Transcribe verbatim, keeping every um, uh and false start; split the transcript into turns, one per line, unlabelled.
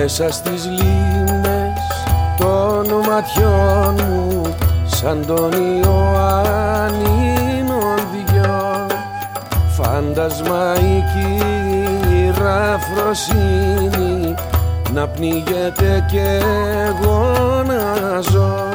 Μέσα στις λίμνες των ματιών μου σαν τον Ιωάννινο δυο φαντασμαϊκή ραφροσύνη να πνίγεται κι εγώ να ζω.